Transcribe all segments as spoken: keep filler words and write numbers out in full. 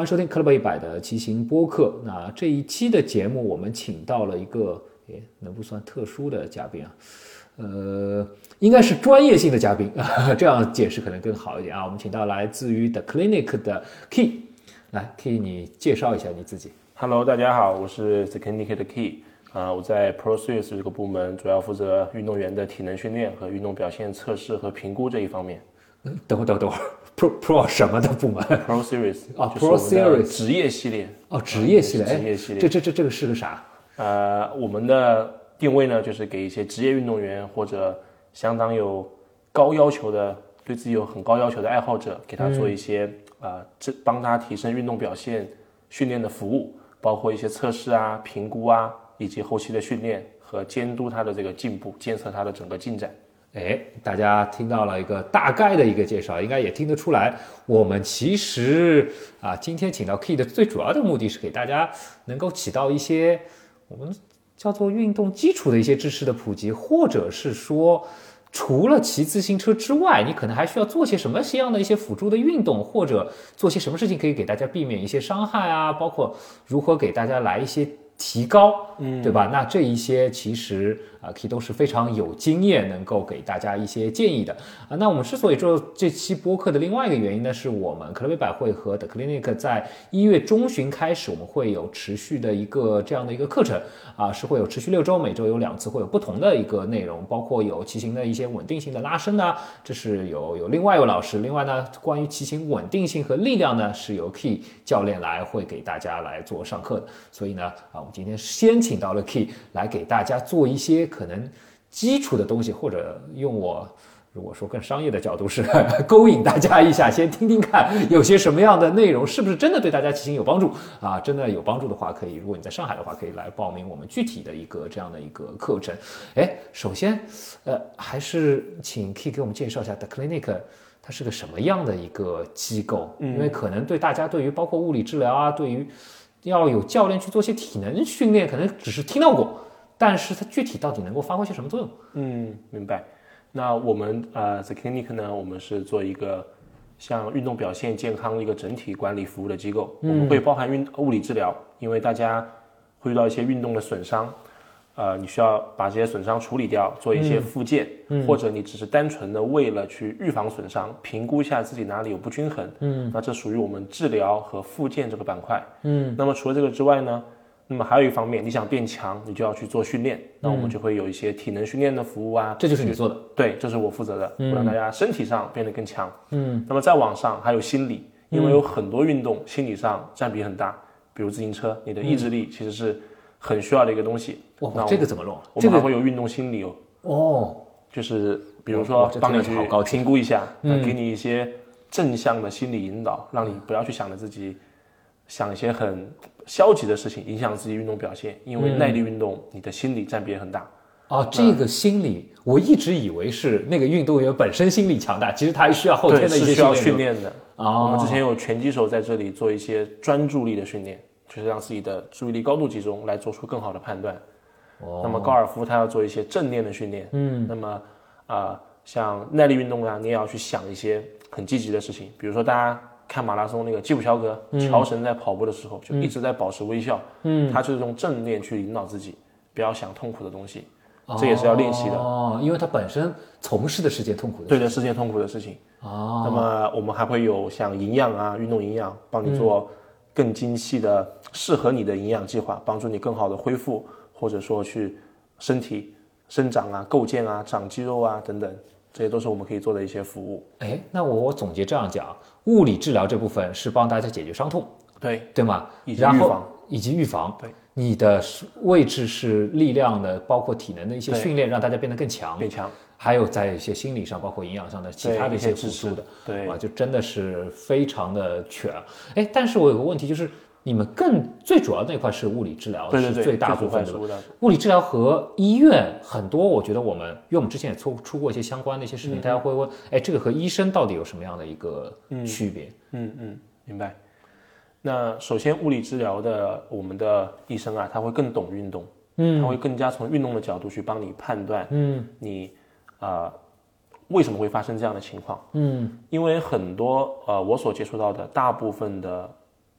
欢迎收听克勒贝一百的骑行播客。那这一期的节目，我们请到了一个，诶，能不算特殊的嘉宾啊？呃，应该是专业性的嘉宾，这样解释可能更好一点啊。我们请到来自于 The Clinic 的 Key， 来 Key， 你介绍一下你自己。 Hello， 大家好，我是 The Clinic 的 Key。啊，我在 ProSeries 这个部门主要负责运动员的体能训练和运动表现测试和评估这一方面。 等会儿，等会儿，等会儿 ，Pro Pro 什么的部门 ？ProSeries 啊 ，ProSeries 职业系列哦，职业系列， 职业系列， 这这这这个是个啥？ 呃，我们的定位呢，就是给一些职业运动员或者相当有高要求的、对自己有很高要求的爱好者，给他做一些啊、嗯，这、呃、帮他提升运动表现训练的服务，包括一些测试啊、评估啊，以及后期的训练和监督他的这个进步，监测他的整个进展。 哎，大家听到了一个大概的一个介绍，应该也听得出来，我们其实啊，今天请到 Key 的最主要的目的是给大家能够起到一些我们叫做运动基础的一些知识的普及，或者是说，除了骑自行车之外，你可能还需要做些什么样的一些辅助的运动，或者做些什么事情可以给大家避免一些伤害啊，包括如何给大家来一些提高，嗯，对吧？那这一些其实啊 ，Key 都是非常有经验，能够给大家一些建议的啊。那我们之所以做这期播客的另外一个原因呢，是我们克勒贝百会和 The Clinic 在一月中旬开始，我们会有持续的一个这样的一个课程啊，是会有持续六周，每周有两次，会有不同的一个内容，包括有骑行的一些稳定性的拉伸呢，这是有有另外一位老师，另外呢，关于骑行稳定性和力量呢，是由 Key 教练来会给大家来做上课的。所以呢，啊，我们今天先请到了 Key 来给大家做一些可能基础的东西，或者用我如果说更商业的角度是勾引大家一下，先听听看有些什么样的内容，是不是真的对大家骑行有帮助啊？真的有帮助的话，可以，如果你在上海的话，可以来报名我们具体的一个这样的一个课程。哎，首先，呃，还是请 Key 给我们介绍一下 The Clinic。它是个什么样的一个机构？因为可能对大家对于包括物理治疗啊，对于要有教练去做些体能训练，可能只是听到过，但是它具体到底能够发挥些什么作用？ 嗯，明白。那我们呃 The Clinic 呢，我们是做一个像运动表现健康的一个整体管理服务的机构，嗯、我们会包含运物理治疗，因为大家会遇到一些运动的损伤。呃，你需要把这些损伤处理掉，做一些复健，嗯、或者你只是单纯的为了去预防损伤，评估一下自己哪里有不均衡，嗯，那这属于我们治疗和复健这个板块，嗯，那么除了这个之外呢，那么还有一方面，你想变强，你就要去做训练，嗯、那我们就会有一些体能训练的服务啊， 这就是你做的， 对，这是我负责的，嗯、我让大家身体上变得更强，嗯，那么再往上还有心理，因为有很多运动心理上占比很大，比如自行车，你的意志力其实是很需要的一个东西。 哇，这个怎么弄？ 我们还会有运动心理哦。 哦， 就是比如说帮你去评估一下，嗯、给你一些正向的心理引导，让你不要去想着自己想一些很消极的事情，影响自己运动表现。因为耐力运动，你的心理占比也很大。 哦，这个心理，我一直以为是那个运动员本身心理强大，其实他还需要后天的一些需要训练的。 哦， 我们之前有拳击手在这里做一些专注力的训练，就是让自己的注意力高度集中，来做出更好的判断。那么高尔夫他要做一些正念的训练，嗯，那么啊、呃，像耐力运动啊，你也要去想一些很积极的事情，比如说大家看马拉松那个基普乔格，嗯、乔神在跑步的时候就一直在保持微笑，嗯，他就是用正念去引导自己，不要想痛苦的东西，哦、这也是要练习的哦，因为他本身从事的是件痛苦的事情， 对的，是件痛苦的事情。哦，那么我们还会有像营养啊，运动营养，帮你做更精细的、适合你的营养计划，帮助你更好的恢复。或者说去身体生长啊、构建啊、长肌肉啊等等，这些都是我们可以做的一些服务。 哎，那我总结这样讲，物理治疗这部分是帮大家解决伤痛， 对对吗？ 以及预防， 以及预防。 对， 你的位置是力量的，包括体能的一些训练，让大家变得更强， 变强。 还有在一些心理上，包括营养上的其他的一些辅助的， 对啊，就真的是非常的全。哎，但是我有个问题就是。你们更最主要那块是物理治疗， 对对对， 是最大部分的。 的物理治疗和医院很多，我觉得我们，因为我们之前也出出过一些相关的一些视频，嗯、大家会问，哎，这个和医生到底有什么样的一个区别？ 嗯 嗯, 嗯，明白。那首先，物理治疗的我们的医生啊，他会更懂运动，嗯，他会更加从运动的角度去帮你判断，嗯，你啊、呃、为什么会发生这样的情况？嗯，因为很多呃我所接触到的大部分的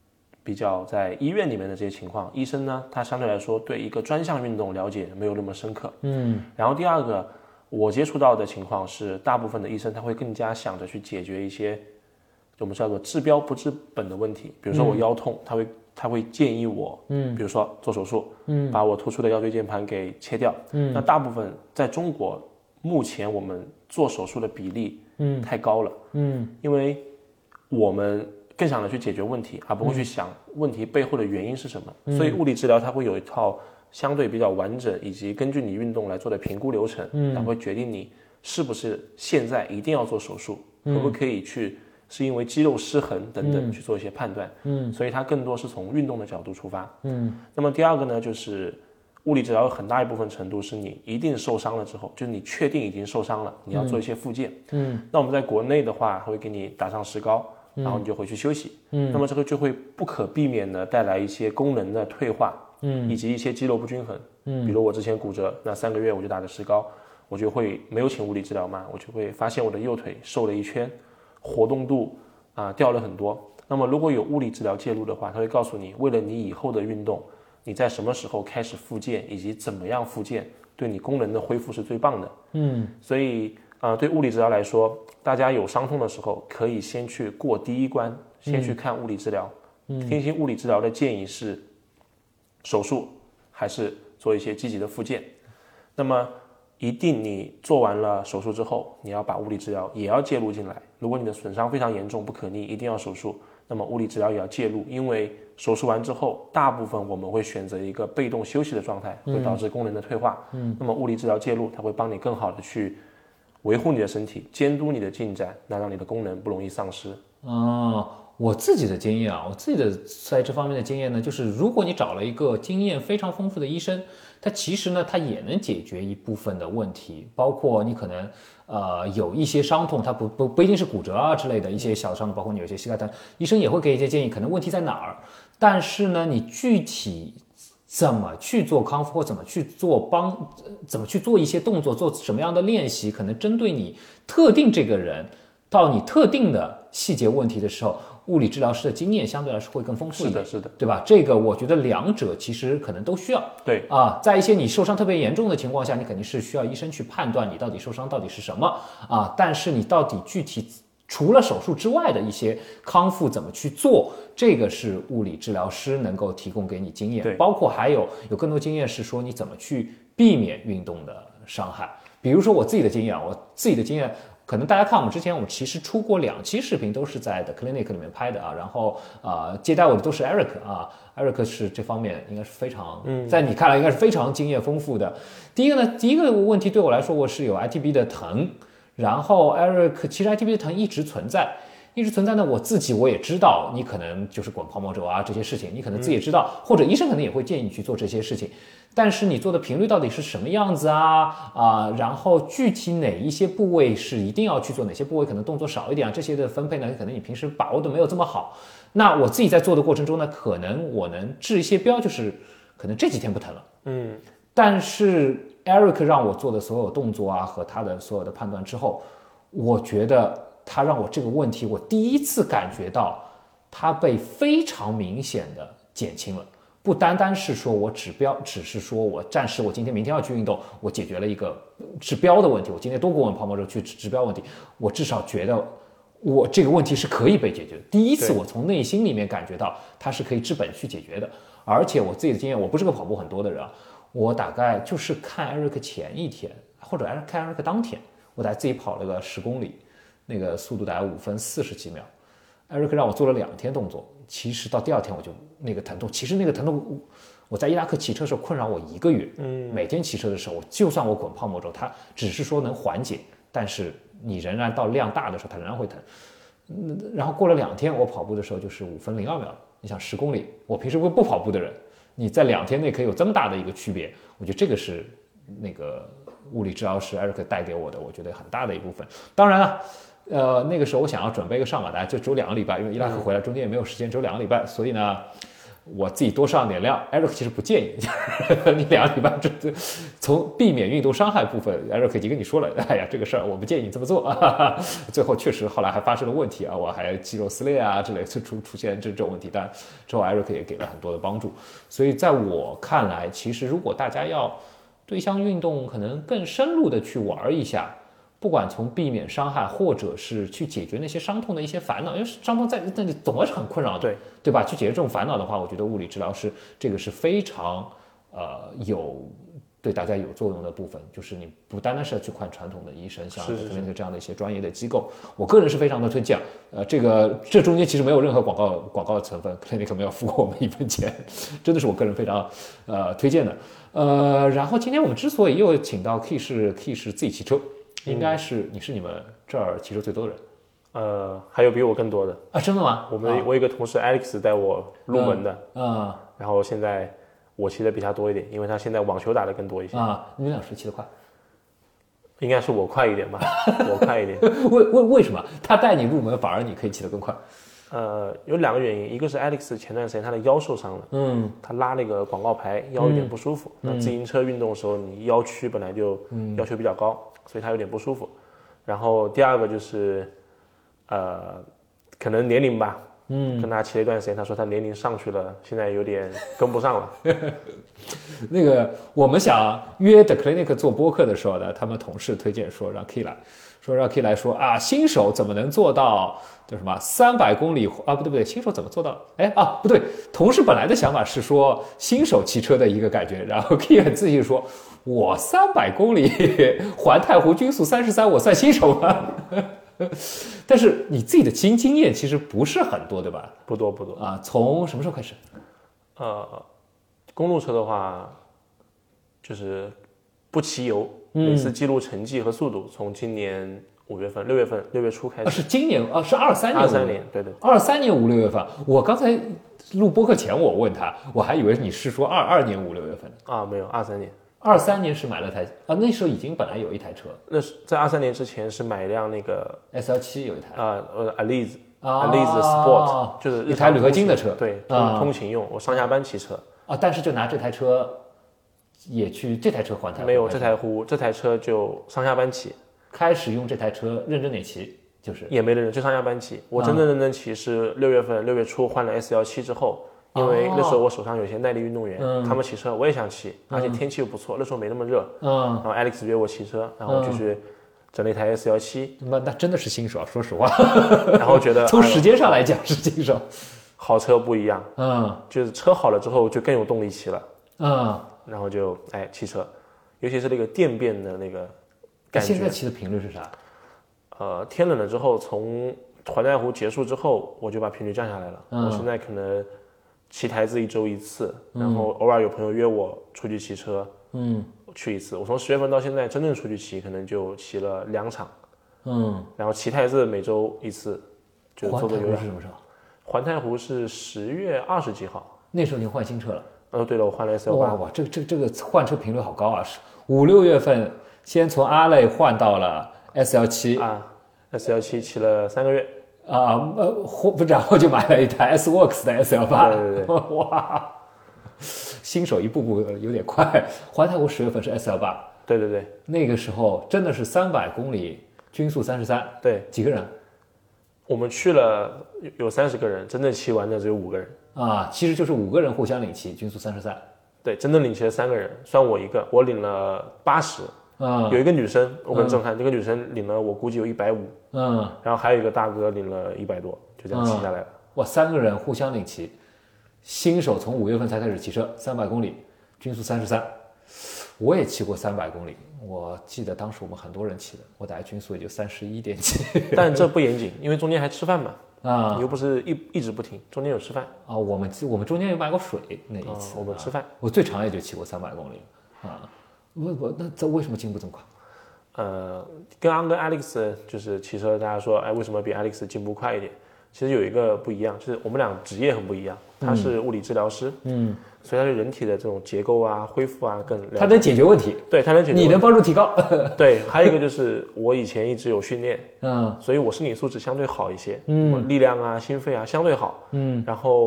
比较在医院里面的这些情况，医生呢，他相对来说对一个专项运动了解没有那么深刻。嗯，然后第二个，我接触到的情况是，大部分的医生他会更加想着去解决一些我们叫做治标不治本的问题，比如说我腰痛，他会他会建议我，嗯，比如说做手术，嗯，把我突出的腰椎间盘给切掉。嗯，那大部分在中国目前我们做手术的比例，嗯，太高了。嗯，因为我们更想着去解决问题，而不会去想问题背后的原因是什么。嗯、所以物理治疗它会有一套相对比较完整，以及根据你运动来做的评估流程，嗯，它会决定你是不是现在一定要做手术，嗯、可不可以去是因为肌肉失衡等等去做一些判断。嗯，所以它更多是从运动的角度出发。嗯，那么第二个呢，就是物理治疗有很大一部分程度是你一定受伤了之后，就是你确定已经受伤了，你要做一些复健。嗯，那我们在国内的话，会给你打上石膏。然后你就回去休息，嗯，那么这个就会不可避免的带来一些功能的退化，嗯，以及一些肌肉不均衡，嗯，比如我之前骨折，那三个月我就打的石膏，我就会没有请物理治疗嘛，我就会发现我的右腿瘦了一圈，活动度啊、呃、掉了很多。那么如果有物理治疗介入的话，它会告诉你，为了你以后的运动，你在什么时候开始复健，以及怎么样复健，对你功能的恢复是最棒的，嗯，所以啊、呃，对物理治疗来说。大家有伤痛的时候，可以先去过第一关，先去看物理治疗。嗯，听信物理治疗的建议是手术，还是做一些积极的复健。那么，一定你做完了手术之后，你要把物理治疗也要介入进来。如果你的损伤非常严重，不可逆，一定要手术，那么物理治疗也要介入，因为手术完之后，大部分我们会选择一个被动休息的状态，会导致功能的退化。嗯，那么物理治疗介入，它会帮你更好的去维护你的身体，监督你的进展，那让你的功能不容易丧失。 哦，我自己的经验啊，我自己的在这方面的经验呢，就是如果你找了一个经验非常丰富的医生，他其实呢，他也能解决一部分的问题，包括你可能呃有一些伤痛，它不不不一定是骨折啊之类的一些小伤痛，包括你有些膝盖疼，医生也会给一些建议，可能问题在哪儿，但是呢，你具体怎么去做康复，或怎么去做帮，怎么去做一些动作，做什么样的练习，可能针对你特定这个人到你特定的细节问题的时候，物理治疗师的经验相对来说会更丰富一点。 是的，是的， 对吧？这个我觉得两者其实可能都需要。 对啊，在一些你受伤特别严重的情况下，你肯定是需要医生去判断你到底受伤到底是什么啊，但是你到底具体除了手术之外的一些康复怎么去做，这个是物理治疗师能够提供给你经验，包括还有有更多经验是说你怎么去避免运动的伤害。比如说我自己的经验，我自己的经验，可能大家看我们之前，我们其实出过两期视频，都是在 The Clinic 里面拍的啊。然后呃，接待我的都是 Eric 啊 ，Eric 是这方面应该是非常，嗯，在你看来应该是非常经验丰富的。第一个呢，第一个问题对我来说，我是有 I T B 的疼。然后 Eric 其实 I T B 的疼一直存在，一直存在呢。我自己我也知道，你可能就是滚泡沫轴啊这些事情，你可能自己也知道，或者医生可能也会建议你去做这些事情。但是你做的频率到底是什么样子啊？啊、呃，然后具体哪一些部位是一定要去做，哪些部位可能动作少一点啊？这些的分配呢，可能你平时把握的没有这么好。那我自己在做的过程中呢，可能我能治一些标，就是可能这几天不疼了，嗯，但是 Eric 让我做的所有动作啊和他的所有的判断之后，我觉得他让我这个问题，我第一次感觉到它被非常明显的减轻了。不单单是说我指标，只是说我暂时我今天明天要去运动，我解决了一个治标的问题，我今天多过问泡沫轴去治标问题，我至少觉得我这个问题是可以被解决的。第一次我从内心里面感觉到它是可以治本去解决的。而且我自己的经验，我不是个跑步很多的人啊，我大概就是看 Eric 前一天，或者看 Eric 当天，我大概自己跑了个十公里，那个速度大概五分四十几秒。Eric 让我做了两天动作，其实到第二天我就那个疼痛，其实那个疼痛，我在伊拉克骑车的时候困扰我一个月，嗯，每天骑车的时候，就算我滚泡沫轴，它只是说能缓解，但是你仍然到量大的时候，它仍然会疼。然后过了两天，我跑步的时候就是五分零二秒。你想十公里，我平时不不跑步的人，你在两天内可以有这么大的一个区别，我觉得这个是那个物理治疗师 Eric 带给我的，我觉得很大的一部分。当然了。呃，那个时候我想要准备一个上马，大概就只有两个礼拜，因为伊拉克回来中间也没有时间，只有两个礼拜，所以呢， 我自己多上点量 ，Eric 其实不建议你两个礼拜这从避免运动伤害部分 ，Eric 已经跟你说了，哎呀，这个事儿我不建议你这么做。哈哈最后确实后来还发生了问题啊，我还肌肉撕裂啊之类，出出现这种问题，但之后 Eric 也给了很多的帮助。所以在我看来，其实如果大家要对一项运动可能更深入的去玩一下。不管从避免伤害，或者是去解决那些伤痛的一些烦恼，因为伤痛在那里总是很困扰的， 对对吧？去解决这种烦恼的话，我觉得物理治疗师这个是非常呃有对大家有作用的部分，就是你不单单是要去看传统的医生，像那个这样的一些专业的机构，我个人是非常的推荐。呃，这个这中间其实没有任何广告广告的成分 ，Clinic 没有付过我们一分钱，真的是我个人非常呃推荐的。呃，然后今天我们之所以又请到 Key 是 Key 是自己骑车。应该是你是你们这儿骑车最多的人， 呃，还有比我更多的啊？真的吗？ 我们、 啊、 我有一个同事 Alex 带我入门的， 嗯，嗯然后现在我骑的比他多一点，因为他现在网球打的更多一些啊。你们俩谁骑得快？ 应该是我快一点吧，我快一点。 为为为什么他带你入门，反而你可以骑得更快？ 呃，有两个原因，一个是 Alex 前段时间他的腰受伤了，嗯，他拉那个广告牌腰有点不舒服。嗯、那自行车运动的时候，你腰区本来就要求比较高，嗯、所以他有点不舒服。然后第二个就是，呃，可能年龄吧，嗯，跟他骑了一段时间，他说他年龄上去了，现在有点跟不上了。 那个我们想约 The Clinic 做播客的时候呢，他们同事推荐说让 Key 来，说让 Key 来说啊，新手怎么能做到叫什么三百公里啊？不对不对，新手怎么做到？哎啊不对，同事本来的想法是说新手骑车的一个感觉，然后 Key 很自信说。我三百公里环太湖均速三十三，我算新手吗？但是你自己的经经验其实不是很多，对吧？ 不多不多啊。从什么时候开始？ 呃，公路车的话，就是不骑油，每次记录成绩和速度，从今年五月份、六月份、六月初开始。 啊、是今年啊？是二三年？ 二三年，对对。 二三年五六月份，我刚才录播课前我问他，我还以为你是说二二年五六月份啊，没有，二三年。 二三年是买了台啊，那时候已经本来有一台车。 那是在二三年之前是买一辆那个 S L 七有一台啊，呃 Alize Alize Sport， 就是一台铝合金的车， 对，通通勤用，我上下班骑车啊。但是就拿这台车也去这台车环太湖？ 没有，这台湖这台车就上下班骑。 开始用这台车认真点骑，就是也没认真，就上下班骑。我真正认真骑是六月份六月初换了 S L 七之后。因为那时候我手上有些耐力运动员，哦、他们骑车我也想骑，而且天气又不错，嗯、那时候没那么热。嗯，然后 Alex 约我骑车，然后就去整了一台 S L 七。 那那真的是新手，说实话。 然后觉得从时间上来讲是新手， 好车不一样。嗯，就是车好了之后就更有动力骑了。嗯，然后就哎骑车，尤其是那个电变的那个感觉。 现在骑的频率是啥？ 呃，天冷了之后，从环太湖结束之后，我就把频率降下来了。嗯、我现在可能。骑台子一周一次，然后偶尔有朋友约我出去骑车，嗯，去一次。我从十月份到现在真正出去骑，可能就骑了两场，嗯，然后骑台子每周一次，就做做有氧。 环太湖是什么时候？ 环太湖是十月二十几号。 那时候你换新车了？ 哦，对了，我换了 S L 八。 哇哇，这这这个换车频率好高啊！是五六月份先从阿累换到了 S L 七啊 ，S L 七骑了三个月。 啊呃，不，然后就买了一台 S Works 的 S L 八， 对对对， 哇，新手一步步有点快。环太湖十月份是 S L 八， 对对对， 那个时候真的是三百公里均速三十三， 对， 几个人？ 我们去了有三十个人，真正骑完的只有五个人啊，其实就是五个人互相领骑，均速三十三。 对，真正领骑了三个人，算我一个，我领了八十。嗯，有一个女生，我很震撼，嗯、这个女生领了我估计有一百五，嗯，然后还有一个大哥领了一百多，就这样骑下来了。嗯、 哇，三个人互相领骑，新手从五月份才开始骑车，三百公里，均速三十三。我也骑过三百公里，我记得当时我们很多人骑的，我大概均速也就三十一点几。 但这不严谨，因为中间还吃饭嘛，啊，你又不是一一直不停，中间有吃饭啊。我们我们中间有买过水那一次， 啊、我们吃饭、 啊，我最长也就骑过三百公里啊。我我那这为什么进步这么快？ 呃，跟安跟 Alex 就是骑车，大家说，哎，为什么比 Alex 进步快一点？其实有一个不一样，就是我们俩职业很不一样。他是物理治疗师，嗯，所以他对人体的这种结构啊、恢复啊更了解。 他能解决问题， 对，他能解决问题， 你能帮助提高。 对，还有一个就是我以前一直有训练，嗯，所以我身体素质相对好一些，嗯，力量啊、心肺啊相对好，嗯，然后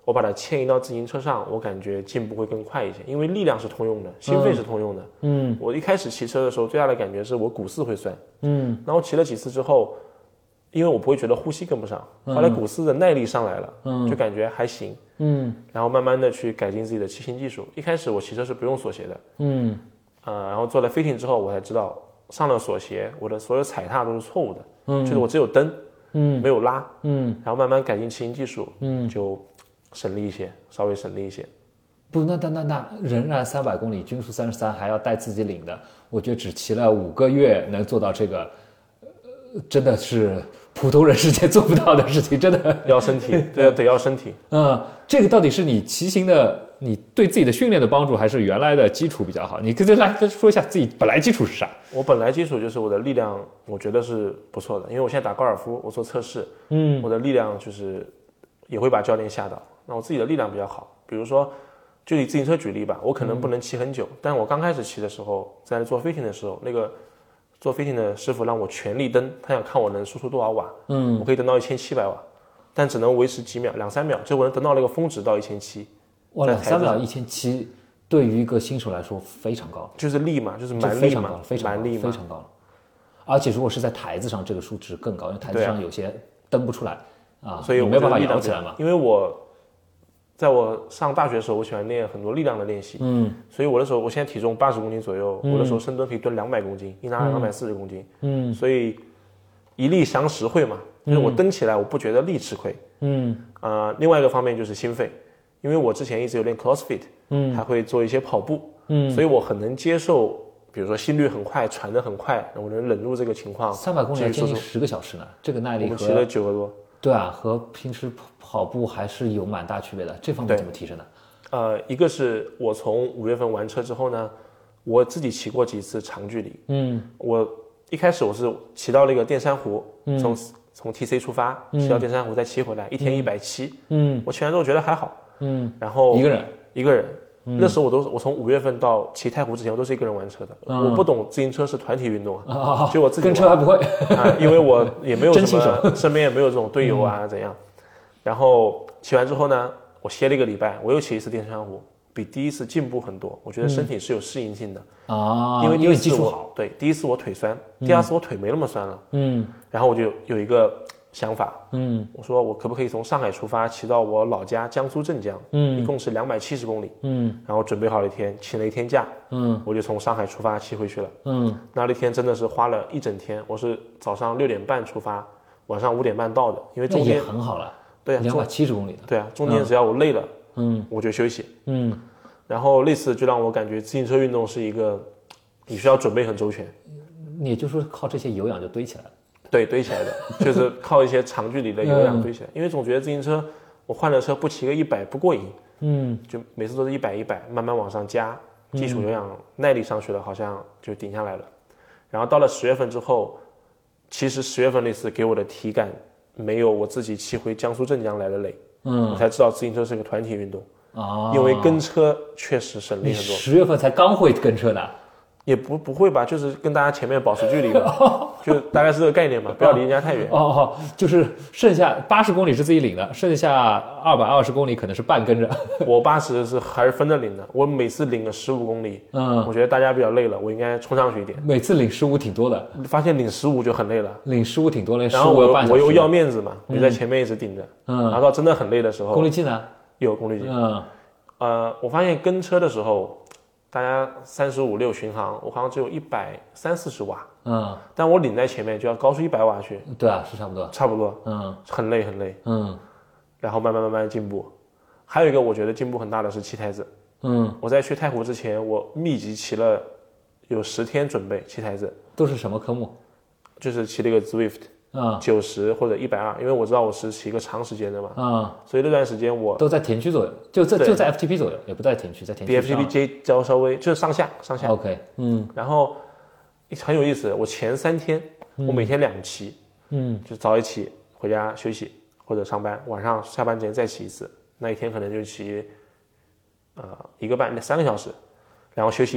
我把它迁移到自行车上，我感觉进步会更快一些，因为力量是通用的，心肺是通用的。嗯，我一开始骑车的时候，最大的感觉是我股四会酸。嗯，然后骑了几次之后，因为我不会觉得呼吸跟不上，后来股四的耐力上来了，嗯，就感觉还行。嗯，然后慢慢的去改进自己的骑行技术。一开始我骑车是不用锁鞋的。嗯，呃，然后做了飞艇之后，我才知道上了锁鞋，我的所有踩踏都是错误的。嗯，就是我只有蹬，嗯，没有拉。嗯，然后慢慢改进骑行技术，嗯，就省力一些，稍微省力一些。 不，那那那那仍然三百公里，均速三十三，还要带自己领的，我觉得只骑了五个月能做到这个，呃、真的是普通人世界做不到的事情，真的要身体，对，得要身体。 嗯，这个到底是你骑行的，你对自己的训练的帮助，还是原来的基础比较好？你跟这来说一下自己本来基础是啥？ 我本来基础就是我的力量，我觉得是不错的，因为我现在打高尔夫，我做测试，嗯，我的力量就是也会把教练吓到。那我自己的力量比较好，比如说，就以自行车举例吧，我可能不能骑很久，嗯、但我刚开始骑的时候，在做飞艇的时候，那个做飞艇的师傅让我全力蹬，他想看我能输出多少瓦，嗯，我可以蹬到一千七百瓦，但只能维持几秒，两三秒，就我能蹬到那个峰值到一千七。 哇，两三秒一千七，对于一个新手来说非常高， 就是力嘛，就是蛮力嘛， 非常蛮力嘛，非常高了。而且如果是在台子上，这个数值更高，因为台子上有些蹬不出来啊， 所以我没办法摇起来嘛。 因为我在我上大学的时候，我喜欢练很多力量的练习，嗯，所以我的时候，我现在体重八十公斤左右，嗯、我的时候深蹲可以蹲两百公斤，一拿两百四十公斤，嗯，所以一力降十会嘛，就是我蹬起来我不觉得力吃亏，嗯，呃，另外一个方面就是心肺，因为我之前一直有练 CrossFit， 嗯，还会做一些跑步，嗯，所以我很能接受，比如说心率很快，喘得很快，我能忍住这个情况。 三百公里要接近十个小时呢，这个耐力和我们骑了九个多。 对啊，和平时跑步还是有蛮大区别的。这方面怎么提升呢？ 呃，一个是我从五月份完车之后呢，我自己骑过几次长距离。嗯，我一开始我是骑到那个淀山湖，嗯、从从 T C 出发，骑到淀山湖再骑回来，一天一百七。嗯，我骑完之后觉得还好。嗯，然后一个人一个人。嗯、那时候我都我从五月份到骑太湖之前，我都是一个人玩车的。嗯、我不懂自行车是团体运动啊，哦、就我自己跟车还不会啊，因为我也没有什么，身边也没有这种队友啊，嗯、怎样。然后骑完之后呢，我歇了一个礼拜，我又骑一次淀山湖，比第一次进步很多。我觉得身体是有适应性的啊， 嗯、 因为第一次基础好。 对，第一次我腿酸，第二次我腿没那么酸了。嗯，然后我就有一个想法，嗯，我说我可不可以从上海出发，骑到我老家江苏镇江，嗯，一共是两百七十公里，嗯，然后准备好了一天，请了一天假，嗯，我就从上海出发骑回去了，嗯，那那天真的是花了一整天，我是早上六点半出发，晚上五点半到的，因为中间也很好了， 对啊， 两百七十公里的， 对啊，中间只要我累了，嗯，我就休息，嗯，然后那次就让我感觉自行车运动是一个你需要准备很周全， 也就是说靠这些有氧就堆起来了。 对，堆起来的，就是靠一些长距离的有氧堆起来。嗯、因为总觉得自行车，我换了车不骑个一百不过瘾，嗯，就每次都是一百一百，慢慢往上加，基础有氧耐力上去了，好像就顶下来了。然后到了十月份之后，其实十月份那次给我的体感没有我自己骑回江苏镇江来的累，嗯，我才知道自行车是个团体运动啊，因为跟车确实省力很多。 十月份才刚会跟车的。 也不不会吧，就是跟大家前面保持距离嘛，就大概是这个概念嘛，不要离人家太远。 哦哦，就是剩下八十公里是自己领的，剩下二百二十公里可能是半跟着。 我八十是还是分着领的，我每次领个十五公里，嗯，我觉得大家比较累了，我应该冲上去一点。 每次领十五挺多的， 发现领十五就很累了， 领十五挺多的， 然后我我又要面子嘛，我就在前面一直顶着，嗯，然后到真的很累的时候， 功率计呢？ 有功率计，嗯，呃，我发现跟车的时候。大家三十五六巡航，我好像只有一百三四十瓦，嗯，但我领在前面就要高出一百瓦去， 对啊，是差不多， 差不多，嗯，很累很累，嗯，然后慢慢慢慢进步。还有一个我觉得进步很大的是骑台子，嗯，我在去太湖之前，我密集骑了有十天准备骑台子， 都是什么科目？ 就是骑了一个 Zwift。啊，九十或者一百二，因为我知道我是骑一个长时间的嘛，啊，所以那段时间我都在田区左右，就在就在 F T P 左右，也不在田区，在田区。 比 F T P 接交稍微就是上下上下。 OK， 嗯， 然后很有意思，我前三天、嗯、我每天两骑，嗯，就早一起回家休息或者上班，晚上下班之前再骑一次，那一天可能就骑呃一个半三个小时，然后休息一天，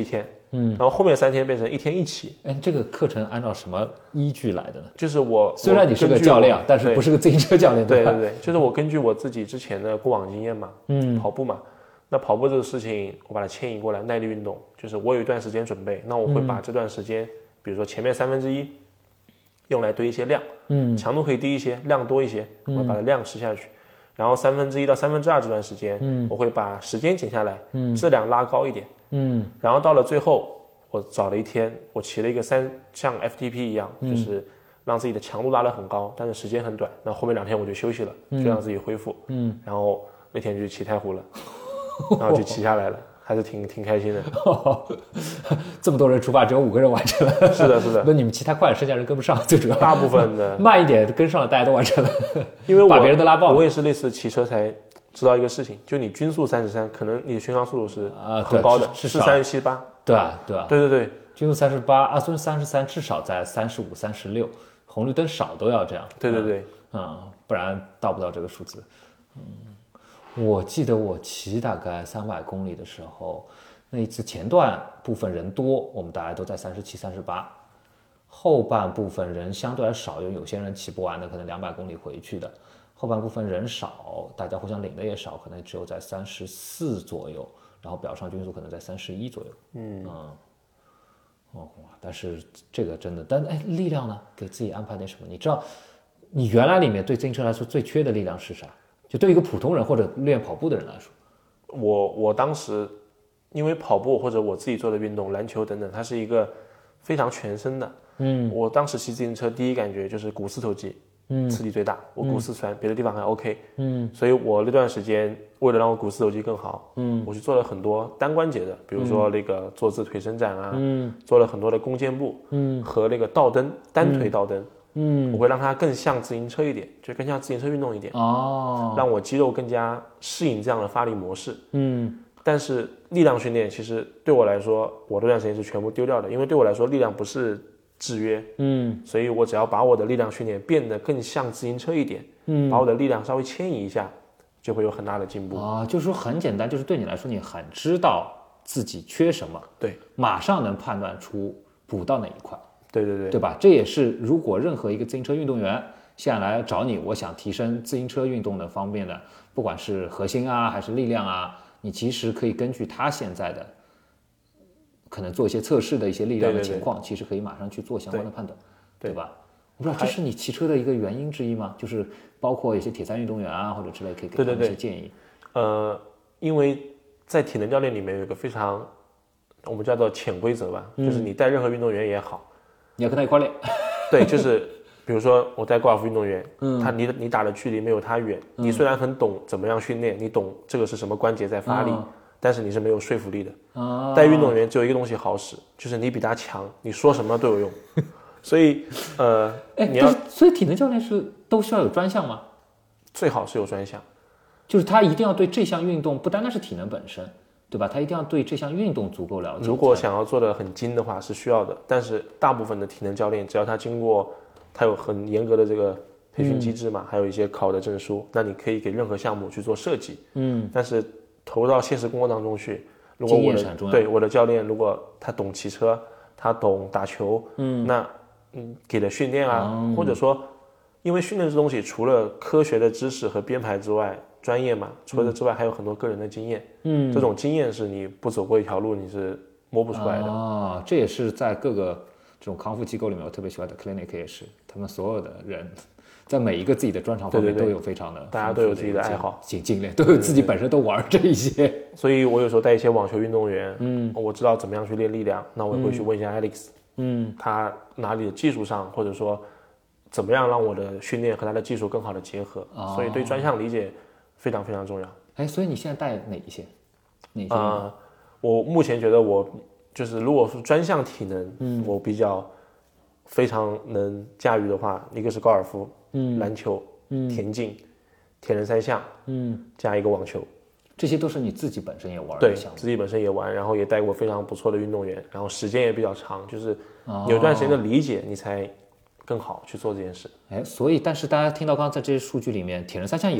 嗯，然后后面三天变成一天一起。 哎，这个课程按照什么依据来的呢？ 就是我虽然你是个教练，但是不是个自行车教练，吧？ 对对对，就是我根据我自己之前的过往经验嘛，嗯，跑步嘛，那跑步这个事情我把它迁移过来，耐力运动，就是我有一段时间准备，那我会把这段时间，嗯、比如说前面三分之一用来堆一些量，嗯，强度可以低一些，量多一些，我会把它量吃下去。然后三分之一到三分之二这段时间，嗯，我会把时间减下来，嗯，质量拉高一点，嗯，然后到了最后，我找了一天，我骑了一个三像 F T P 一样，嗯、就是让自己的强度拉得很高，但是时间很短。那后面两天我就休息了，就让自己恢复，嗯，然后那天就去骑太湖了，然后就骑下来了。还是挺挺开心的， 这么多人出发，只有五个人完成了。 是的，是的。 那你们骑太快了，剩下人跟不上，最主要。 大部分的慢一点跟上了，大家都完成了。 因为我把别人都拉爆了。 我也是类似骑车才知道一个事情，就你均速三十三，可能你的巡航速度是很高的， 啊、是是三十七八。 对啊，对啊， 对对对， 均速三十八，阿孙三十三，至少在三十五、三十六，红绿灯少都要这样。 对对对， 嗯，嗯不然到不到这个数字。嗯，我记得我骑大概三百公里的时候。那一次前段部分人多，我们大家都在三十七、三十八，后半部分人相对来少，因为有些人骑不完的，可能两百公里回去的。后半部分人少，大家互相领的也少，可能只有在三十四左右，然后表上均速可能在三十一左右。嗯嗯，哦，但是这个真的，但哎，力量呢？给自己安排点什么？你知道，你原来里面对自行车来说最缺的力量是啥？就对于一个普通人或者练跑步的人来说， 我我当时。因为跑步或者我自己做的运动，篮球等等，它是一个非常全身的。嗯，我当时骑自行车，第一感觉就是股四头肌，嗯，刺激最大。我股四酸，嗯、别的地方还 OK。嗯，所以我那段时间为了让我股四头肌更好，嗯，我去做了很多单关节的，比如说那个坐姿腿伸展啊，嗯，做了很多的弓箭步，嗯，和那个倒蹬，单腿倒蹬。嗯，我会让它更像自行车一点，就更像自行车运动一点。哦，让我肌肉更加适应这样的发力模式。嗯。但是力量训练其实对我来说，我这段时间是全部丢掉的，因为对我来说力量不是制约，嗯，所以我只要把我的力量训练变得更像自行车一点，嗯，把我的力量稍微牵移一下，就会有很大的进步啊。就是说很简单，就是对你来说，你很知道自己缺什么， 对， 马上能判断出补到哪一块， 对对对， 对吧？这也是如果任何一个自行车运动员现在来找你，我想提升自行车运动的方面的，不管是核心啊还是力量啊。你其实可以根据他现在的可能做一些测试的一些力量的情况，对对对，其实可以马上去做相关的判断， 对, 对吧？我不知道这是你骑车的一个原因之一吗？就是包括一些铁三运动员啊或者之类，可以给他们一些建议。 对对对呃，因为在体能教练里面有一个非常我们叫做潜规则吧，嗯、就是你带任何运动员也好， 你要跟他一块练。 对，就是比如说我带高尔夫运动员，嗯，他你你打的距离没有他远，嗯、你虽然很懂怎么样训练，你懂这个是什么关节在发力，嗯、但是你是没有说服力的。哦、带运动员只有一个东西好使，就是你比他强，你说什么都有用。所以呃，你要所以体能教练是都需要有专项吗？ 最好是有专项， 就是他一定要对这项运动不单单是体能本身，对吧？他一定要对这项运动足够了解。 如果想要做得很精的话是需要的，但是大部分的体能教练只要他经过。它有很严格的这个培训机制嘛，嗯、还有一些考的证书，那你可以给任何项目去做设计。嗯，但是投到现实工作当中去，如果我的对我的教练如果他懂骑车，他懂打球，嗯，那嗯给的训练啊，嗯、或者说，因为训练这东西除了科学的知识和编排之外，专业嘛，除了这之外还有很多个人的经验。嗯，这种经验是你不走过一条路你是摸不出来的。 啊，这也是在各个。这种康复机构里面，我特别喜欢的 clinic 也是，他们所有的人在每一个自己的专长方面都有非常的， 大家都有自己的爱好、 经验，都有自己本身都玩这一些。 所以我有时候带一些网球运动员，嗯，我知道怎么样去练力量，那我也会去问一下 Alex，嗯，他哪里的技术上，或者说怎么样让我的训练和他的技术更好的结合，哦、所以对专项理解非常非常重要。 哎，所以你现在带哪一些？哪些？ 啊、呃，我目前觉得我。就是如果是专项体能，嗯，我比较非常能驾驭的话，一个是高尔夫，嗯，篮球，嗯，田径，铁人三项，嗯，加一个网球， 这些都是你自己本身也玩的项目， 对，自己本身也玩，然后也带过非常不错的运动员，然后时间也比较长，就是有段时间的理解，你才更好去做这件事。 哎，所以但是大家听到刚才这些数据里面，铁人三项有，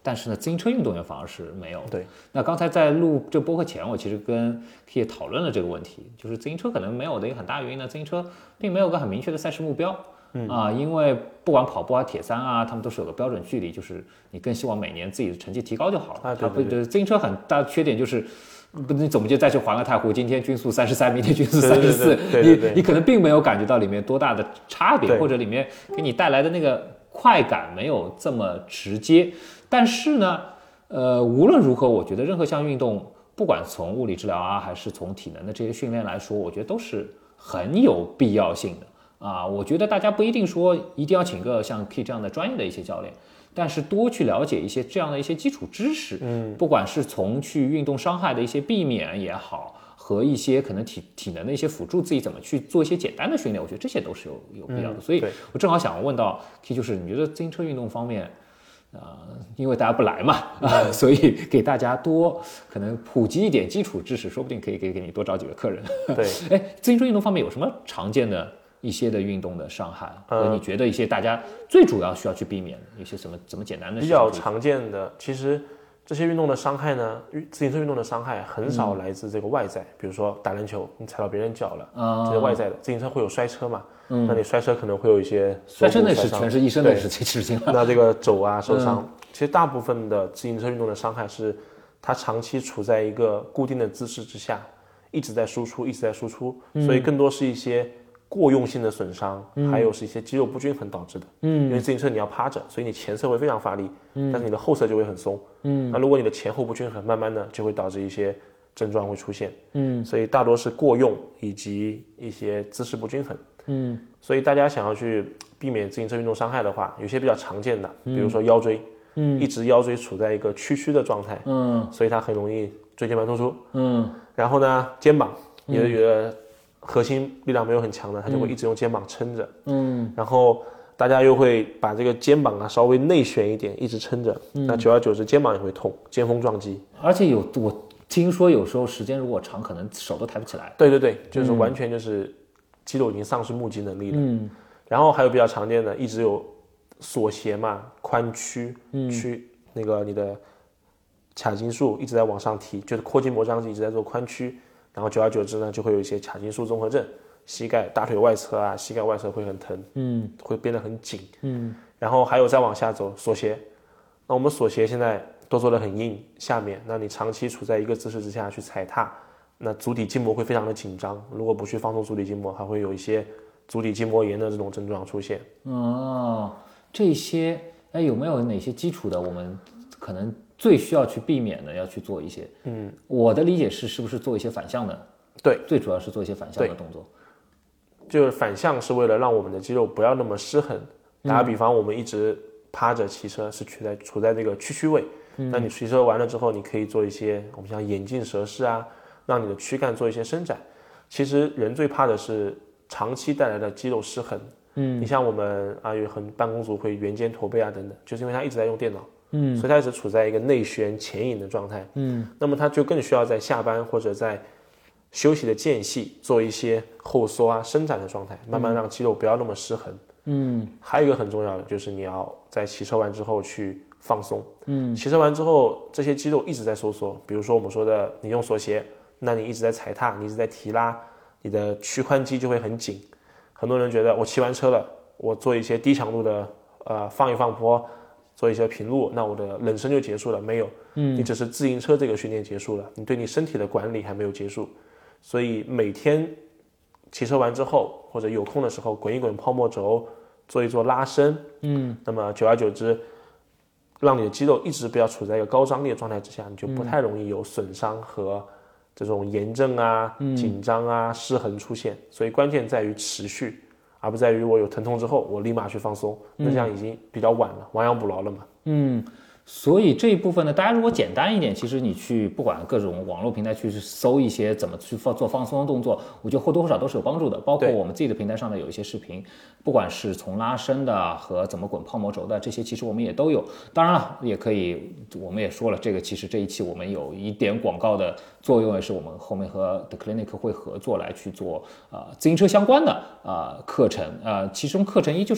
但是呢，自行车运动员反而是没有。 对， 那刚才在录这播客前，我其实跟 K 讨论了这个问题，就是自行车可能没有的一个很大原因呢，自行车并没有个很明确的赛事目标。嗯啊，因为不管跑步啊、铁三啊，他们都是有个标准距离，就是你更希望每年自己的成绩提高就好了。 啊，对对对。 自行车很大的缺点就是，你总不就再去环个太湖，今天均速三十三，明天均速三十四，你你可能并没有感觉到里面多大的差别，或者里面给你带来的那个快感没有这么直接。但是呢，呃，无论如何，我觉得任何项运动，不管从物理治疗啊，还是从体能的这些训练来说，我觉得都是很有必要性的。啊，我觉得大家不一定说一定要请个像 K 这样的专业的一些教练，但是多去了解一些这样的一些基础知识，嗯，不管是从去运动伤害的一些避免也好，和一些可能体体能的一些辅助，自己怎么去做一些简单的训练，我觉得这些都是有有必要的。嗯、所以我正好想问到 K， 就是你觉得自行车运动方面，呃，因为大家不来嘛，啊、呃，所以给大家多可能普及一点基础知识，说不定可以给给你多找几个客人。 对， 哎，自行车运动方面有什么常见的一些的运动的伤害，和你觉得一些大家最主要需要去避免的一些什么怎么简单的比较常见的，其实这些运动的伤害呢，自行车运动的伤害很少来自这个外在，嗯、比如说打篮球你踩到别人脚了，嗯、这是外在的。自行车会有摔车嘛，嗯、那你摔车可能会有一些摔车那是全是医生的事情了。 那这个肘啊受伤，嗯、其实大部分的自行车运动的伤害是它长期处在一个固定的姿势之下，一直在输出，一直在输出，嗯、所以更多是一些过用性的损伤，嗯、还有是一些肌肉不均衡导致的。嗯，因为自行车你要趴着，所以你前侧会非常发力，嗯、但是你的后侧就会很松。嗯，那如果你的前后不均衡，慢慢的就会导致一些症状会出现。嗯，所以大多是过用以及一些姿势不均衡。嗯，所以大家想要去避免自行车运动伤害的话，有些比较常见的，比如说腰椎，嗯，一直腰椎处在一个屈曲的状态，嗯，所以它很容易椎间盘突出。嗯，然后呢，肩膀也是觉得核心力量没有很强的，他就会一直用肩膀撑着，嗯，然后大家又会把这个肩膀啊稍微内旋一点，一直撑着，嗯、那久而久之肩膀也会痛，肩峰撞击。 而且有我听说有时候时间如果长，可能手都抬不起来。 对对对，就是完全就是肌肉已经丧失目击能力了。嗯，然后还有比较常见的，一直有锁鞋嘛，髋屈屈、嗯、那个你的髂筋束一直在往上提，就是阔筋膜张肌一直在做髋屈。然后久而久之呢，就会有一些髂筋束综合症，膝盖、大腿外侧啊，膝盖外侧会很疼，嗯，会变得很紧，嗯。然后还有再往下走，锁鞋。那我们锁鞋现在都做得很硬，下面，那你长期处在一个姿势之下去踩踏，那足底筋膜会非常的紧张。如果不去放松足底筋膜，还会有一些足底筋膜炎的这种症状出现。 哦，这些，哎，有没有哪些基础的我们可能最需要去避免的要去做一些？嗯，我的理解是，是不是做一些反向的？ 对， 最主要是做一些反向的动作。 就是反向是为了让我们的肌肉不要那么失衡。打个比方，我们一直趴着骑车，是处在处在这个屈曲位。嗯，那你骑车完了之后，你可以做一些我们像眼镜蛇式啊，让你的躯干做一些伸展。其实人最怕的是长期带来的肌肉失衡。嗯，你像我们啊，有很办公族会圆肩驼背啊等等，就是因为他一直在用电脑。嗯，所以他一直处在一个内旋前引的状态。嗯，那么他就更需要在下班或者在休息的间隙做一些后缩啊、伸展的状态，慢慢让肌肉不要那么失衡。嗯，还有一个很重要的就是你要在骑车完之后去放松。嗯，骑车完之后这些肌肉一直在收缩，比如说我们说的，你用锁鞋，那你一直在踩踏，你一直在提拉，你的屈髋肌就会很紧。很多人觉得我骑完车了，我做一些低强度的呃放一放坡。做一些平路，那我的冷身就结束了？没有，嗯，你只是自行车这个训练结束了，你对你身体的管理还没有结束，所以每天骑车完之后，或者有空的时候滚一滚泡沫轴，做一做拉伸，嗯，那么久而久之，让你的肌肉一直不要处在一个高张力的状态之下，你就不太容易有损伤和这种炎症啊、紧张啊、失衡出现。所以关键在于持续。而不在于我有疼痛之后我立马去放松，那这样已经比较晚了，亡羊补牢了嘛。 嗯，所以这一部分呢，大家如果简单一点，其实你去不管各种网络平台去搜一些怎么去放做放松的动作，我觉得或多或少都是有帮助的。包括我们自己的平台上呢有一些视频，不管是从拉伸的和怎么滚泡沫轴的，这些其实我们也都有。当然了，也可以，我们也说了，这个其实这一期我们有一点广告的作用，也是我们后面和 The Clinic 会合作来去做呃自行车相关的呃课程。呃，其中课程一就是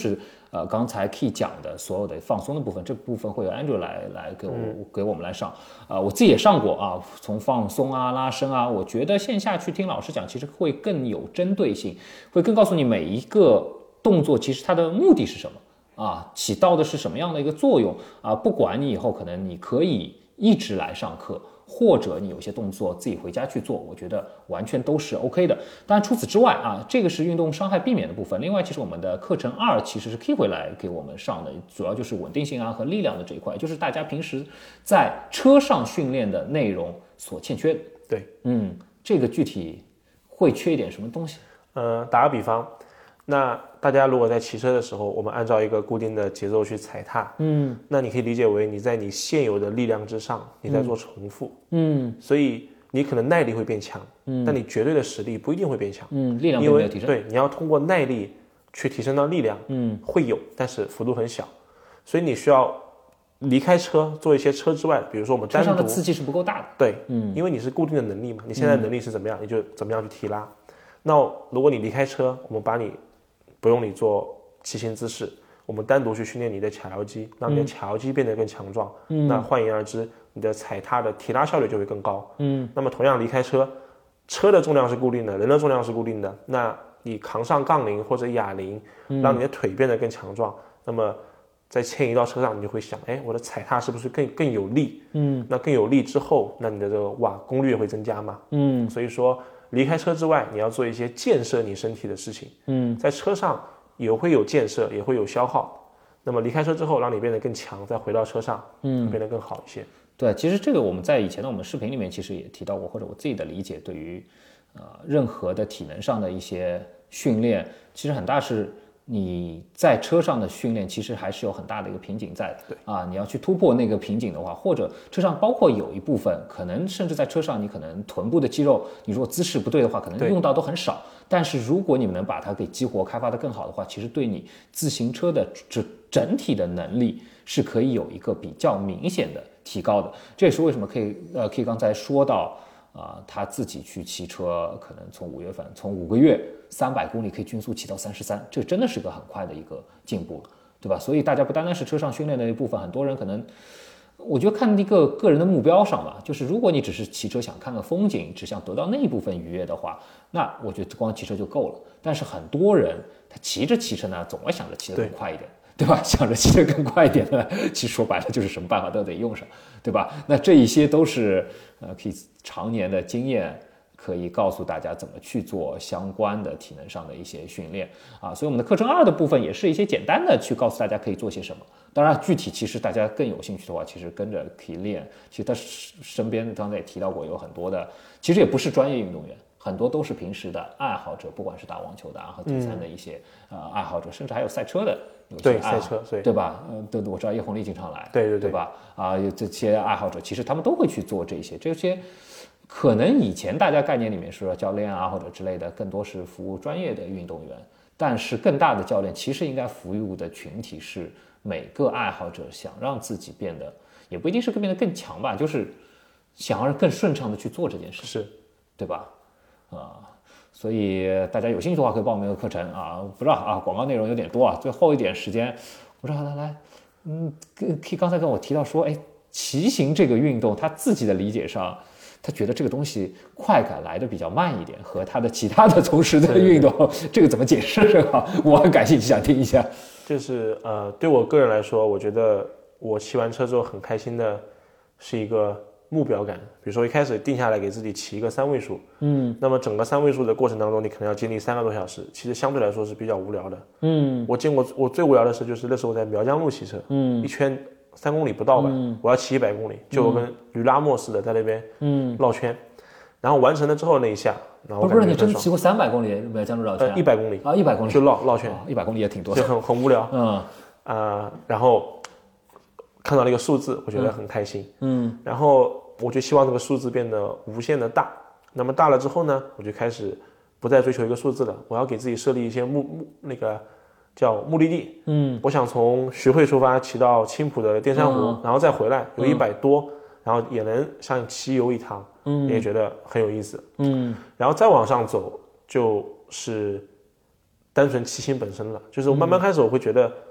呃刚才 Key 讲的所有的放松的部分，这部分会由 Andrew 来来给我、嗯、给我们来上。啊、呃，我自己也上过啊，从放松啊、拉伸啊，我觉得线下去听老师讲，其实会更有针对性，会更告诉你每一个动作其实它的目的是什么啊，起到的是什么样的一个作用啊？不管你以后可能你可以一直来上课。或者你有些动作自己回家去做，我觉得完全都是 OK 的。当然除此之外啊，这个是运动伤害避免的部分。另外，其实我们的课程二其实是 Key 回来给我们上的，主要就是稳定性啊和力量的这一块，就是大家平时在车上训练的内容所欠缺的。 对， 嗯，这个具体会缺一点什么东西？ 呃，打个比方。那大家如果在骑车的时候，我们按照一个固定的节奏去踩踏，嗯，那你可以理解为你在你现有的力量之上，你在做重复，嗯，所以你可能耐力会变强，嗯，但你绝对的实力不一定会变强， 嗯，力量并没有提升， 对，你要通过耐力去提升到力量，嗯，会有，但是幅度很小，所以你需要离开车做一些车之外的，比如说我们单独车上的刺激是不够大的， 对，嗯，因为你是固定的能力嘛，你现在能力是怎么样，嗯、你就怎么样去提拉。那如果你离开车，我们把你不用你做骑行姿势，我们单独去训练你的髂腰肌，让你的髂腰肌变得更强壮。嗯，那换言而之，你的踩踏的提拉效率就会更高。嗯，那么同样离开车，车的重量是固定的，人的重量是固定的，那你扛上杠铃或者哑铃，让你的腿变得更强壮。嗯、那么在迁移到车上，你就会想，哎，我的踩踏是不是更更有力？嗯，那更有力之后，那你的这个瓦功率也会增加嘛？嗯，所以说。离开车之外，你要做一些建设你身体的事情。嗯，在车上也会有建设，也会有消耗。那么离开车之后，让你变得更强，再回到车上，嗯，变得更好一些。 对，其实这个我们在以前的我们视频里面其实也提到过，或者我自己的理解，对于呃任何的体能上的一些训练，其实很大是你在车上的训练，其实还是有很大的一个瓶颈在的。 对啊，你要去突破那个瓶颈的话，或者车上包括有一部分，可能甚至在车上你可能臀部的肌肉，你如果姿势不对的话，可能用到都很少。但是如果你们能把它给激活、开发得更好的话，其实对你自行车的整整体的能力是可以有一个比较明显的提高的。这也是为什么可以呃，可以刚才说到。啊、呃，他自己去骑车，可能从五月份，从五个月三百公里可以均速骑到三十三，这真的是个很快的一个进步了，对吧？所以大家不单单是车上训练的一部分，很多人可能，我觉得看一个个人的目标上吧，就是如果你只是骑车想看个风景，只想得到那一部分愉悦的话，那我觉得光骑车就够了。但是很多人他骑着骑车呢，总会想着骑得更快一点。对吧？想着骑得更快一点的，其实说白了就是什么办法都得用上，对吧？那这一些都是呃，可以常年的经验可以告诉大家怎么去做相关的体能上的一些训练啊。所以我们的课程二的部分也是一些简单的去告诉大家可以做些什么。当然，具体其实大家更有兴趣的话，其实跟着可以练。其实他身边刚才也提到过，有很多的，其实也不是专业运动员。很多都是平时的爱好者，不管是打网球的啊和第三的一些、嗯、呃爱好者，甚至还有赛车的，有些对赛车，对对吧？呃，对，我知道叶红丽经常来， 对对 对, 对吧？啊、呃，这些爱好者其实他们都会去做这些，这些可能以前大家概念里面说教练啊或者之类的，更多是服务专业的运动员，但是更大的教练其实应该服务的群体是每个爱好者想让自己变得，也不一定是变得更强吧，就是想要更顺畅的去做这件事， 是， 对吧？啊，所以大家有兴趣的话可以报名个课程啊，不知道啊，广告内容有点多啊，最后一点时间，我说来来，嗯，可以刚才跟我提到说，哎，骑行这个运动，他自己的理解上，他觉得这个东西快感来的比较慢一点，和他的其他的从事的运动，这个怎么解释？这个我很感兴趣，想听一下。 就是呃，对我个人来说，我觉得我骑完车之后很开心的是一个。目标感，比如说一开始定下来给自己起一个三位数，嗯，那么整个三位数的过程当中，你可能要经历三个多小时，其实相对来说是比较无聊的，嗯，我见过我最无聊的事就是那时候在苗疆路骑车，嗯，一圈三公里不到吧，嗯、我要骑一百公里，就我跟驴拉磨似的在那边，嗯，绕圈，然后完成了之后那一下，然后我不是你真骑过三百公里苗疆路绕圈？ 呃，一百公里啊，一百公里就绕绕圈， 一百、哦、公里也挺多的， 就很很无聊， 嗯啊、呃，然后看到那个数字，我觉得很开心，嗯，然后。我就希望这个数字变得无限的大，那么大了之后呢，我就开始不再追求一个数字了，我要给自己设立一些目目那个叫目的地，嗯，我想从徐汇出发骑到青浦的淀山湖，嗯、然后再回来，有一百多、嗯，然后也能像骑游一趟，嗯，也觉得很有意思，嗯，然后再往上走就是单纯骑行本身了，就是我慢慢开始我会觉得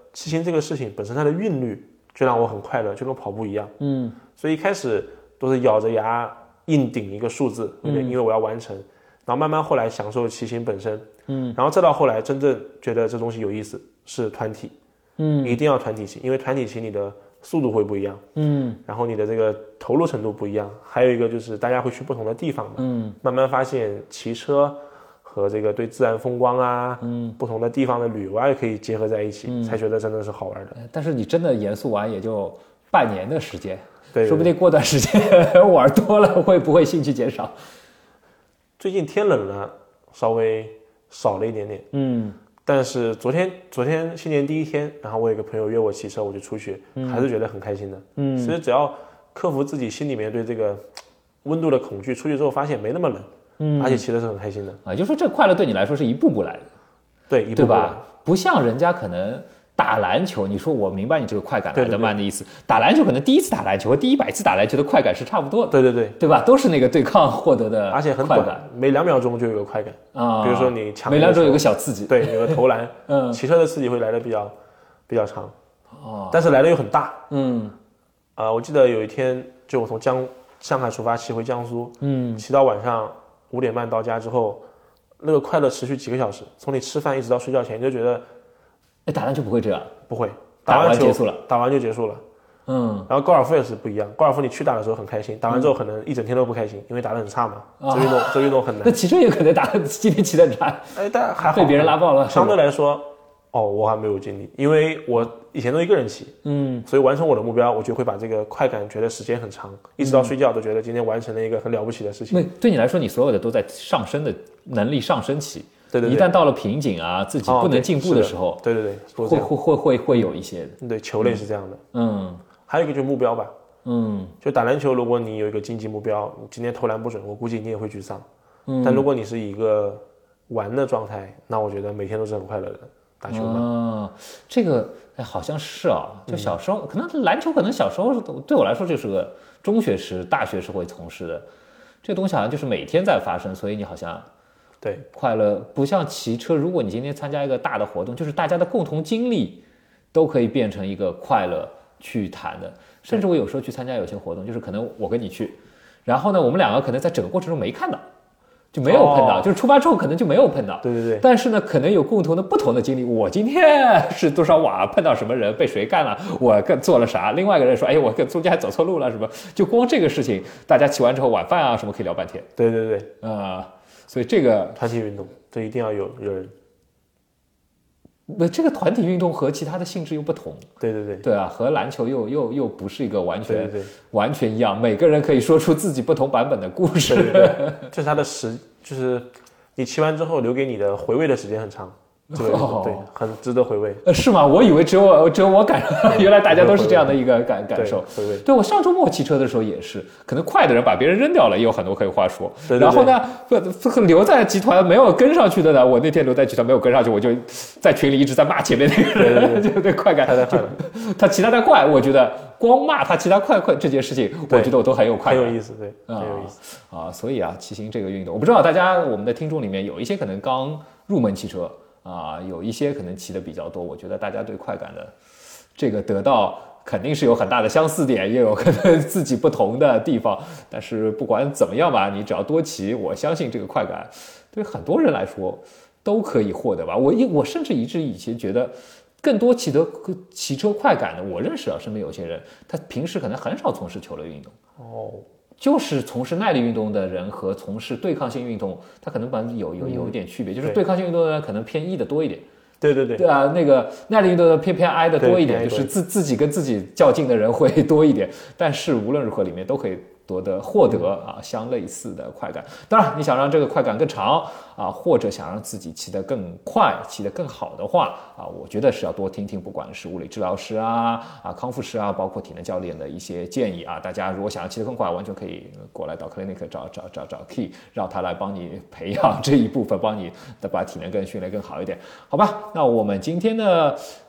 骑行这个事情本身它的韵律就让我很快乐，就跟跑步一样。 嗯， 所以一开始都是咬着牙硬顶一个数字，对不对？因为我要完成。然后慢慢后来享受骑行本身，嗯，然后再到后来真正觉得这东西有意思是团体，嗯，一定要团体骑，因为团体骑你的速度会不一样，嗯，然后你的这个投入程度不一样，还有一个就是大家会去不同的地方嘛，嗯，慢慢发现骑车和这个对自然风光啊，嗯，不同的地方的旅游啊也可以结合在一起，嗯，才觉得真的是好玩的。 但是你真的严肃玩也就半年的时间， 对， 说不定过段时间玩多了会不会兴趣减少？ 最近天冷了，稍微少了一点点，嗯，但是昨天昨天新年第一天，然后我有个朋友约我骑车，我就出去，嗯、还是觉得很开心的，嗯，其实只要克服自己心里面对这个温度的恐惧，出去之后发现没那么冷，嗯，而且骑的是很开心的， 啊，就说这快乐对你来说是一步步来的， 对，一步步来的，对吧？不像人家可能打篮球，你说我明白你这个快感来得慢的意思。对对对，打篮球可能第一次打篮球和第一百次打篮球的快感是差不多的。 对对对， 对吧？都是那个对抗获得的快感， 而且很短，每两秒钟就有个快感啊。比如说你抢， 每两秒钟有个小刺激， 对，有个投篮。嗯，骑车的刺激会来的比较比较长，哦，但是来的又很大。嗯，啊、呃，我记得有一天，就我从江上海出发骑回江苏，嗯，骑到晚上五点半到家之后，那个快乐持续几个小时，从你吃饭一直到睡觉前，你就觉得。 哎，打篮球不会这样， 不会， 打完完结束了， 打完就结束了。嗯，然后高尔夫也是不一样，高尔夫你去打的时候很开心，打完之后可能一整天都不开心，因为打得很差嘛。嗯、这运动、啊、这运动很难。 那骑车也可能打，今天骑得很差， 哎，但还好被别人拉爆了。 相对来说，哦，我还没有经历，因为我以前都一个人骑，嗯，所以完成我的目标，我就会把这个快感觉得时间很长，一直到睡觉都觉得今天完成了一个很了不起的事情。 那对你来说，你所有的都在上升的能力上升期。 对对对， 一旦到了瓶颈啊，自己不能进步的时候， 哦、对, 对对对， 会会会会会有一些的。 对，球类是这样的。嗯，还有一个就是目标吧。嗯，就打篮球，如果你有一个竞技目标，你今天投篮不准，我估计你也会沮丧。嗯，但如果你是一个玩的状态，那我觉得每天都是很快乐的。打球嘛， 嗯，这个哎好像是啊，就小时候、嗯、可能篮球可能小时候对我来说就是个中学时、大学时会从事的，这个东西好像就是每天在发生，所以你好像。 对， 快乐不像骑车，如果你今天参加一个大的活动，就是大家的共同经历都可以变成一个快乐去谈的。甚至我有时候去参加有些活动，就是可能我跟你去，然后呢，我们两个可能在整个过程中没看到，就没有碰到，哦、就是出发之后可能就没有碰到。 对对对。 但是呢，可能有共同的不同的经历。我今天是多少瓦碰到什么人被谁干了，我更做了啥？另外一个人说，哎，我中间还走错路了什么？就光这个事情，大家骑完之后晚饭啊什么可以聊半天。 对对对， 啊、呃。所以这个团体运动，这一定要有有人。 那这个团体运动和其他的性质又不同。 对对对， 对啊，和篮球又又又不是一个完全对对对完全一样，每个人可以说出自己不同版本的故事。 对对对，就是他的时，就是你骑完之后留给你的回味的时间很长。这个哦、 对，很值得回味。 呃，是吗？我以为只有我只有我感，原来大家都是这样的一个感感受。 回味。 对，我上周末骑车的时候也是，可能快的人把别人扔掉了，也有很多可以话说。 对对对， 然后呢，留在集团没有跟上去的呢，我那天留在集团没有跟上去，我就在群里一直在骂前面那个人， 对对对就对快感。 太太快了。 他骑他的快，我觉得光骂他骑他快快这件事情，我觉得我都很有快感， 很有意思，对，很有意思啊。所以啊，骑行这个运动，我不知道大家我们的听众里面有一些可能刚入门骑车。啊，有一些可能骑的比较多，我觉得大家对快感的这个得到肯定是有很大的相似点，也有可能自己不同的地方。但是不管怎么样吧，你只要多骑，我相信这个快感对很多人来说都可以获得吧。我我甚至一直以前觉得，更多骑得骑车快感的，我认识啊，身边有些人，他平时可能很少从事球类运动哦。就是从事耐力运动的人和从事对抗性运动，他可能把有有有一点区别，嗯、就是对抗性运动的人可能偏 E 的多一点， 对对对， 对啊，那个耐力运动的偏偏 I 的多一点，就是自自己跟自己较劲的人会多一点，但是无论如何里面都可以夺得获得啊相类似的快感。当然，你想让这个快感更长啊，或者想让自己骑得更快、骑得更好的话啊，我觉得是要多听听，不管是物理治疗师啊、啊康复师啊，包括体能教练的一些建议啊。大家如果想要骑得更快，完全可以过来到 Clinic 找找找找 Key， 让他来帮你培养这一部分，帮你把体能更训练更好一点，好吧？那我们今天的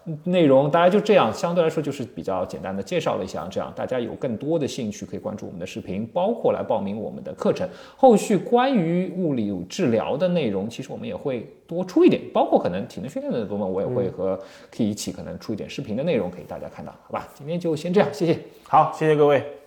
内容大家就这样，相对来说就是比较简单的介绍了一下，这样大家有更多的兴趣可以关注我们的视频，包括来报名我们的课程。后续关于物理治疗的内容，其实我们也会多出一点，包括可能体能训练的部分，我也会和 Key 一起可能出一点视频的内容给大家看到，好吧？今天就先这样，谢谢。 好，谢谢各位。